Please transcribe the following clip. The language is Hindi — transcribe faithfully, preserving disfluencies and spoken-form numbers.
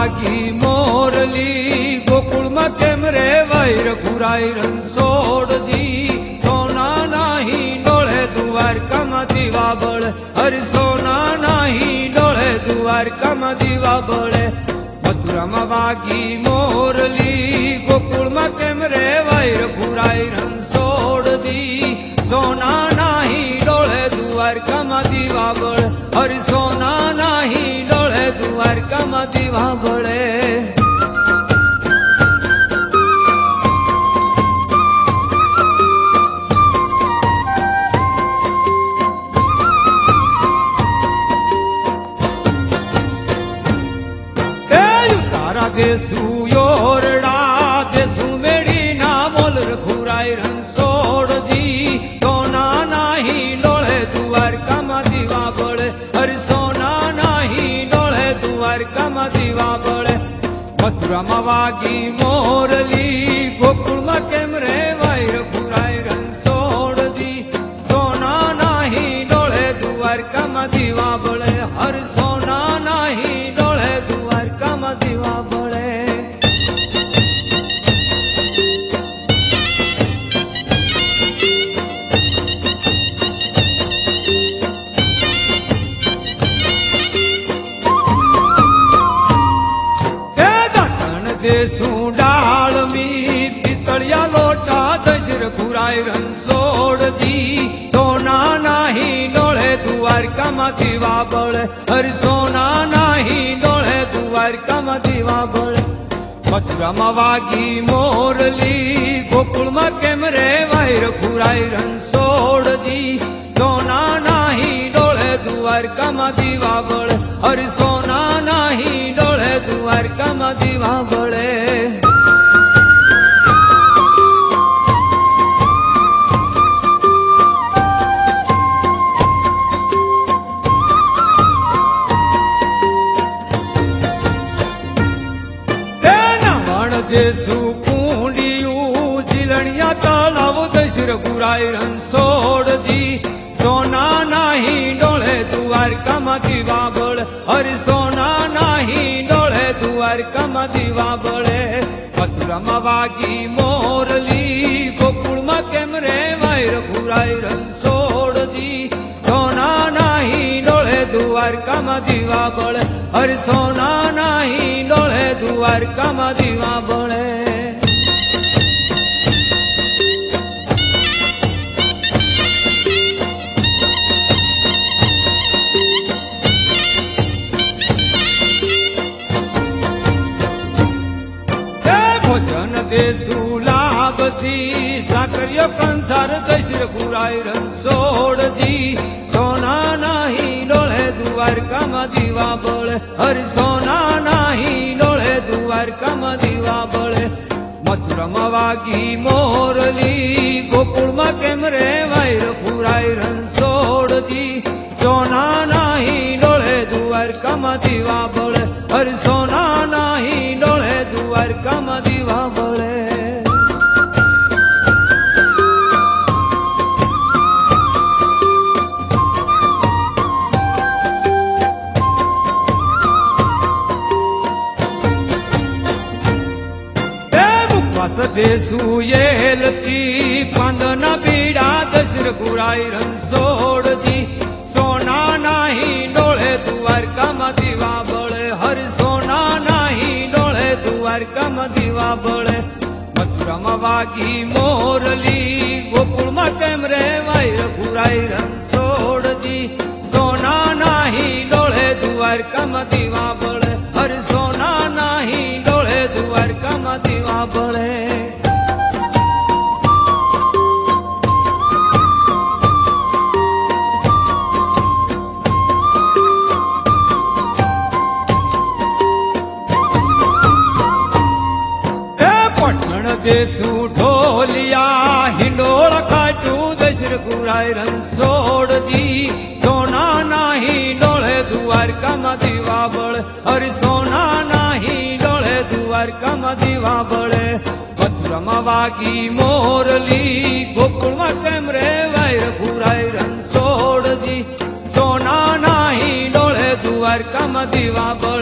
वागी मोरली गोकुल में केम रे वायर खुराई रन सोड़ दी सोना नाही डोले द्वारका में दीवा बड़े हरि सोना नाही डोले द्वारका में दीवा बड़े मथुरा में वागी मोरली गोकुल में केम रे वायर खुराई रन सोड़ दी सोना नाही डोले द्वारका में दीवा बड़े हरि सोना नाही डोले द्वारका में दीवा बड़े देसू योरड़ा देसू मेरी ना बोल खुराई रन सोड़ दी सोना नाही डोले द्वारका में दीवा बड़े हरि सोना नाही डोले द्वारका में दीवा बड़े मथुरा में वागी मोरली गोकुल में केम रे वायर खुराई रन सोड़ दी सोना नाही डोले द्वारका में दीवा बड़े हरि सोना नाही डोले द्वारका में दीवा बड़े देसू डाल मी पितलिया लोटा दशर खुराई रन सोड़ दी सोना नाही डोले द्वारका में दीवा बड़े हरि सोना नाही डोले द्वारका में दीवा बड़े मथुरा में वागी मोरली गोकुल में केम रे वायर खुराई रन सोड़ दी सोना नाही डोले द्वारका में दीवा बड़े हरि सोना नाही डोले द्वारका में दीवा बड़े देसू कुंडियू जिलनिया तालाव दशर खुराई रन सोड़ दी सोना नाही डोले द्वारका में दीवा बड़े हरि सोना नाही डोले द्वारका में दीवा बड़े मथुरा में वागी मोरली गोकुल में केम रे वायर खुराई रन सोड़ दी सोना नाही डोले द्वारका में दीवा बड़े हरि सोना नाही डोले द्वारका में दीवा बड़े भोजन देसू लाभसी साकरियो कंसार दशर खुराई रन सोड़ दी सोना नाही डोले द्वारका में दीवा बड़े हरि सोना नाही डोले द्वारका में दीवा बड़े मथुरा में वागी मोरली गोकुल में केम रे वायर खुराई रन सोड़ दी सोना नाही डोले द्वारका में दीवा बड़े हरि सोना नाही डोले द्वारका में दीवा बड़े देसू येलती पंदना बीड़ा दशर खुराई रन सोड़ दी सोना नाही डोले द्वारका में दीवा बड़े हरि सोना नाही डोले द्वारका में दीवा बड़े मथुरा में वागी मोरली गोकुल में केम रे वायर खुराई रन सोड़ दी सोना नाही डोले द्वारका में दीवा बड़े हरि सोना नाही डोले द्वारका में दीवा बड़े देसू ढोलिया हिंडोला काटू दशर खुराई रन सोड़ दी सोना नाही डोले द्वारका में दीवा बड़े हरि सोना नाही डोले द्वारका में दीवा बड़े मथुरा में वागी मोरली गोकुल में केम रे वायर खुराई रन सोड़ दी सोना नाही डोले द्वारका में दीवा बड़े